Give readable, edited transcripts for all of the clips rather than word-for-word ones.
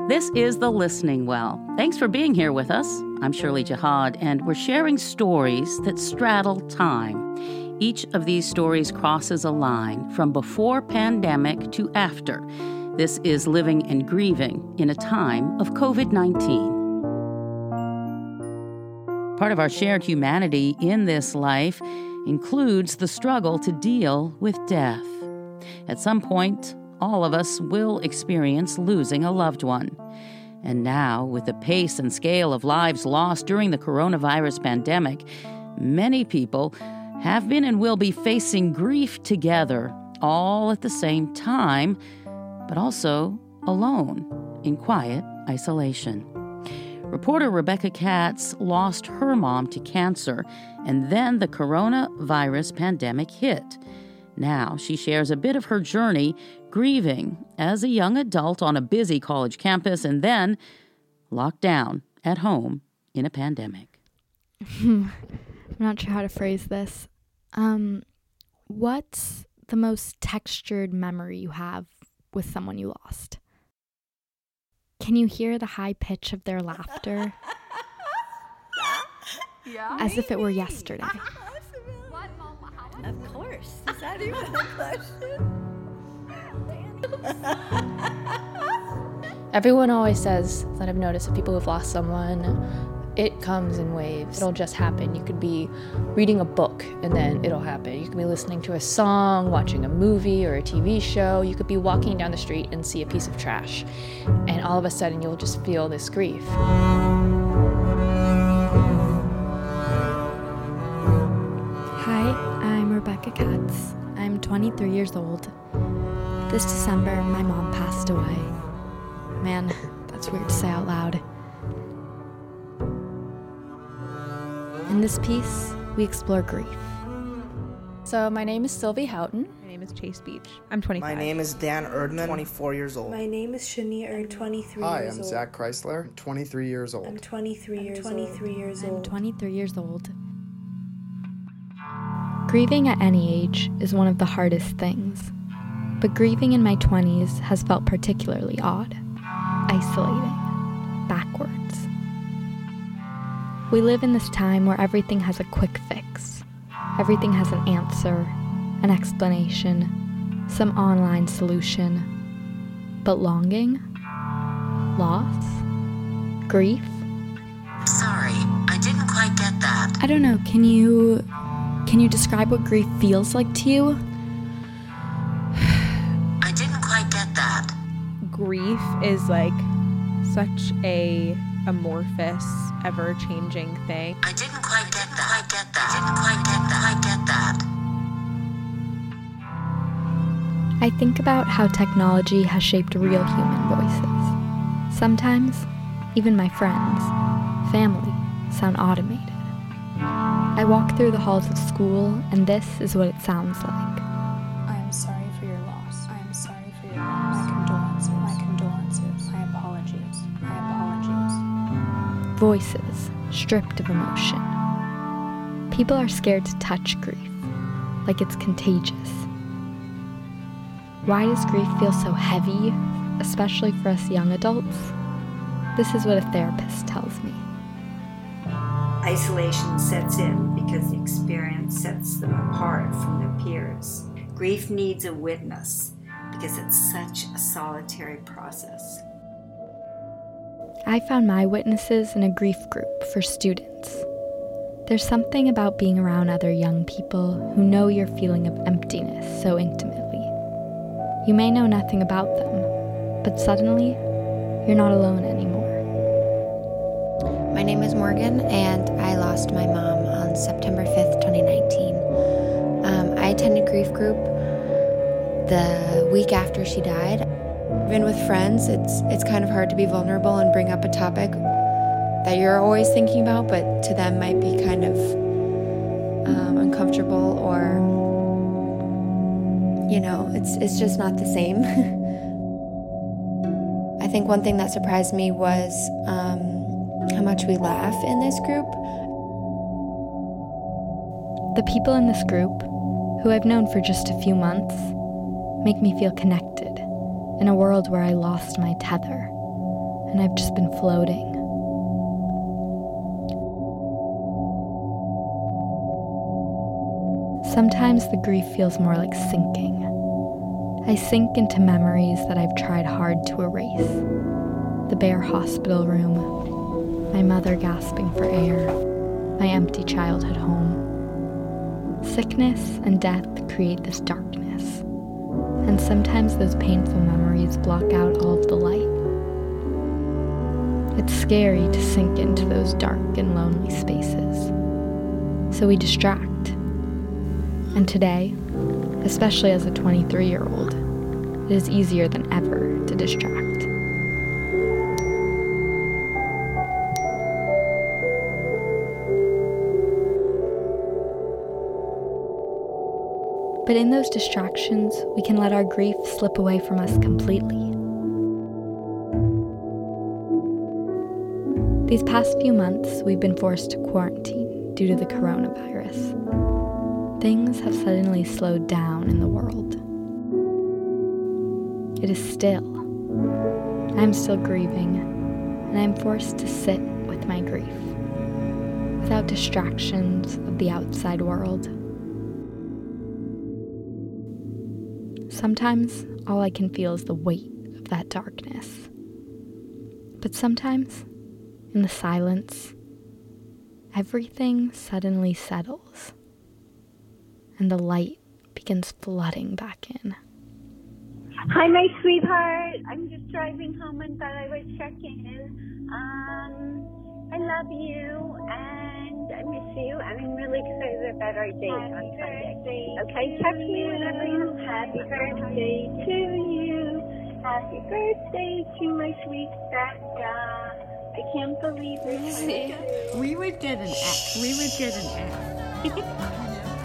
This is The Listening Well. Thanks for being here with us. I'm Shirley Jihad, and we're sharing stories that straddle time. Each of these stories crosses a line from before pandemic to after. This is living and grieving in a time of COVID-19. Part of our shared humanity in this life includes the struggle to deal with death. At some point, all of us will experience losing a loved one. And now, with the pace and scale of lives lost during the coronavirus pandemic, many people have been and will be facing grief together, all at the same time, but also alone, in quiet isolation. Reporter Rebecca Katz lost her mom to cancer, and then the coronavirus pandemic hit. Now she shares a bit of her journey grieving as a young adult on a busy college campus and then locked down at home in a pandemic. I'm not sure how to phrase this. What's the most textured memory you have with someone you lost? Can you hear the high pitch of their laughter? Yeah. As if it were yesterday. Of course. Is that even a question? Everyone always says that I've noticed that people who've lost someone, it comes in waves. It'll just happen. You could be reading a book and then it'll happen. You could be listening to a song, watching a movie or a TV show. You could be walking down the street and see a piece of trash. And all of a sudden you'll just feel this grief. Hi, I'm Rebecca Katz. I'm 23 years old. This December, my mom passed away. Man, that's weird to say out loud. In this piece, we explore grief. So my name is Sylvie Houghton. My name is Chase Beach. I'm 25. My name is Dan Erdman, 24 years old. My name is Shania Erd, 23 Hi, years I'm old. Zach Chrysler, 23 years old. I'm 23 years old. I'm 23 years old. Grieving at any age is one of the hardest things, but grieving in my 20s has felt particularly odd, isolating, backwards. We live in this time where everything has a quick fix. Everything has an answer, an explanation, some online solution. But longing, loss, grief? Sorry, I didn't quite get that. I don't know, can you describe what grief feels like to you? I didn't quite get that. Grief is like such a amorphous, ever-changing thing. I didn't quite get that. I didn't quite get that. I think about how technology has shaped real human voices. Sometimes, even my friends, family, sound automated. I walk through the halls of school, and this is what it sounds like. I am sorry for your loss. I am sorry for your loss. My condolences. My condolences. My apologies. My apologies. Voices stripped of emotion. People are scared to touch grief, like it's contagious. Why does grief feel so heavy, especially for us young adults? This is what a therapist tells me. Isolation sets in because the experience sets them apart from their peers. Grief needs a witness because it's such a solitary process. I found my witnesses in a grief group for students. There's something about being around other young people who know your feeling of emptiness so intimately. You may know nothing about them, but suddenly, you're not alone anymore. My name is Morgan, and I lost my mom on September 5th, 2019. I attended grief group the week after she died. Even with friends, it's kind of hard to be vulnerable and bring up a topic that you're always thinking about, but to them might be kind of uncomfortable, or, you know, it's just not the same. I think one thing that surprised me was how much we laugh in this group. The people in this group, who I've known for just a few months, make me feel connected in a world where I lost my tether. and I've just been floating. Sometimes the grief feels more like sinking. I sink into memories that I've tried hard to erase. The bare hospital room, my mother gasping for air, my empty childhood home. Sickness and death create this darkness, and sometimes those painful memories block out all of the light. It's scary to sink into those dark and lonely spaces, so we distract. And today, especially as a 23-year-old, it is easier than ever to distract. But in those distractions, we can let our grief slip away from us completely. These past few months, we've been forced to quarantine due to the coronavirus. Things have suddenly slowed down in the world. It is still. I'm still grieving, and I'm forced to sit with my grief, without distractions of the outside world. Sometimes all I can feel is the weight of that darkness. But sometimes, in the silence, everything suddenly settles, and the light begins flooding back in. Hi, my sweetheart. I'm just driving home and thought I would check in. I love you and I miss you, and I'm really excited about our date on Sunday. Okay, text me whenever you. Happy birthday to you. Happy birthday to my sweet Becca. I can't believe it. We would get an F. We would get an F.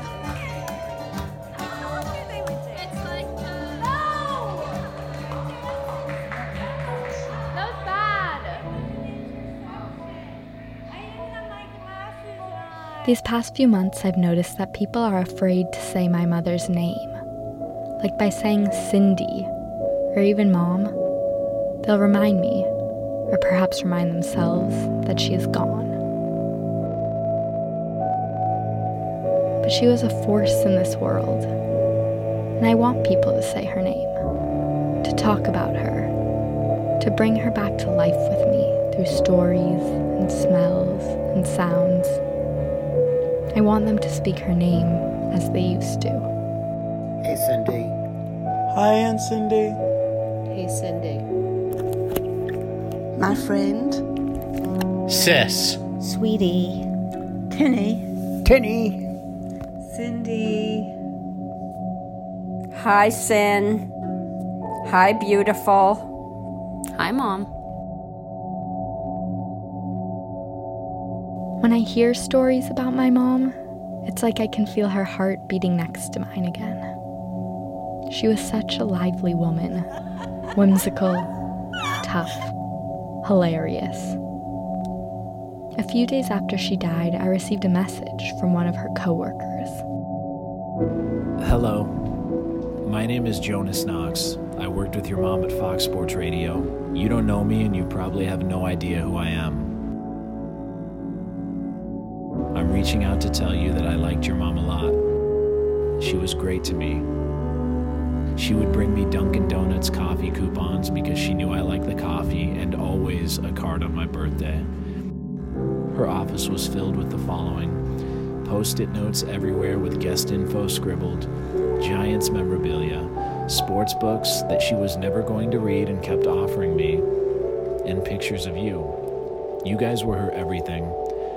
These past few months, I've noticed that people are afraid to say my mother's name. Like by saying Cindy, or even Mom, they'll remind me, or perhaps remind themselves, that she is gone. But she was a force in this world, and I want people to say her name, to talk about her, to bring her back to life with me through stories and smells and sounds. I want them to speak her name as they used to. Hey, Cindy. Hi, Aunt Cindy. Hey, Cindy. My friend. Sis. Sweetie. Tinny. Tinny. Cindy. Hi, Sin. Hi, beautiful. Hi, Mom. When I hear stories about my mom, it's like I can feel her heart beating next to mine again. She was such a lively woman, whimsical, tough, hilarious. A few days after she died, I received a message from one of her coworkers. Hello, my name is Jonas Knox. I worked with your mom at Fox Sports Radio. You don't know me and you probably have no idea who I am. I'm reaching out to tell you that I liked your mom a lot. She was great to me. She would bring me Dunkin' Donuts coffee coupons because she knew I liked the coffee, and always a card on my birthday. Her office was filled with the following: Post-it notes everywhere with guest info scribbled, Giants memorabilia, sports books that she was never going to read and kept offering me, and pictures of you. You guys were her everything.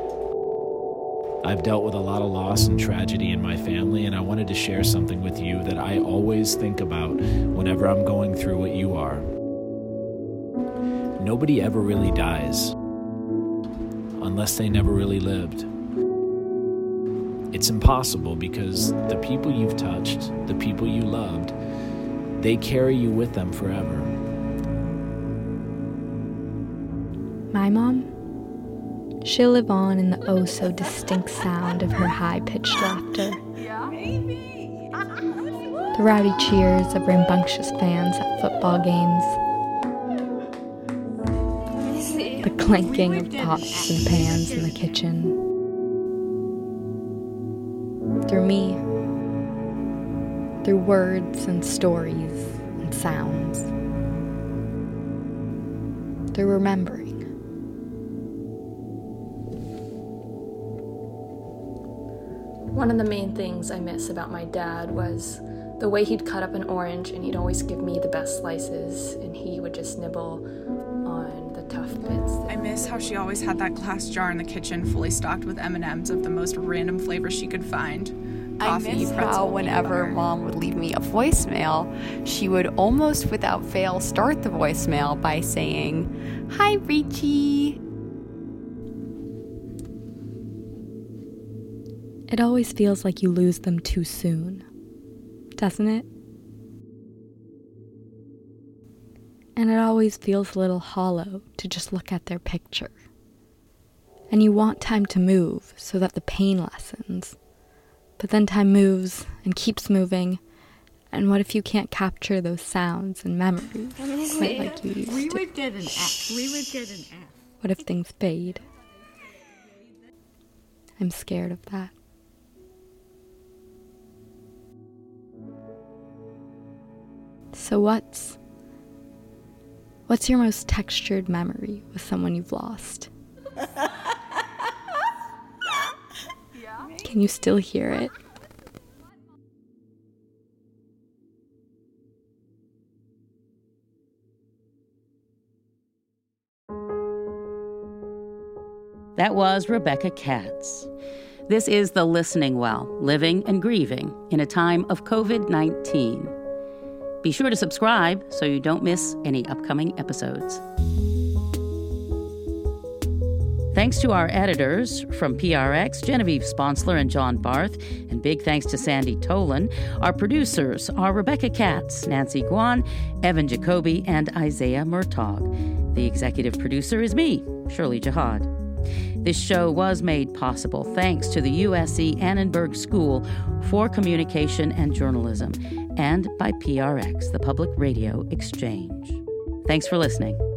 I've dealt with a lot of loss and tragedy in my family, and I wanted to share something with you that I always think about whenever I'm going through what you are. Nobody ever really dies, unless they never really lived. It's impossible because the people you've touched, the people you loved, they carry you with them forever. My mom? She'll live on in the oh-so-distinct sound of her high-pitched laughter. The rowdy cheers of rambunctious fans at football games. clanking of pots and pans in the kitchen. Through me. Through words and stories and sounds. Through remembering. One of the main things I miss about my dad was the way he'd cut up an orange and he'd always give me the best slices and he would just nibble on the tough bits. I miss how she always had that glass jar in the kitchen fully stocked with M&Ms of the most random flavors she could find. Coffee, I miss how whenever Mom would leave me a voicemail, she would almost without fail start the voicemail by saying, "Hi, Richie." It always feels like you lose them too soon, doesn't it? And it always feels a little hollow to just look at their picture. And you want time to move so that the pain lessens. But then time moves and keeps moving. And what if you can't capture those sounds and memories quite like you used to? We would get an F. What if things fade? I'm scared of that. So what's your most textured memory with someone you've lost? Can you still hear it? That was Rebecca Katz. This is The Listening Well, Living and Grieving in a Time of COVID-19. Be sure to subscribe so you don't miss any upcoming episodes. Thanks to our editors from PRX, Genevieve Sponsler and John Barth, and big thanks to Sandy Tolan. Our producers are Rebecca Katz, Nancy Guan, Evan Jacoby, and Isaiah Murtaugh. The executive producer is me, Shirley Jihad. This show was made possible thanks to the USC Annenberg School for Communication and Journalism and by PRX, the Public Radio Exchange. Thanks for listening.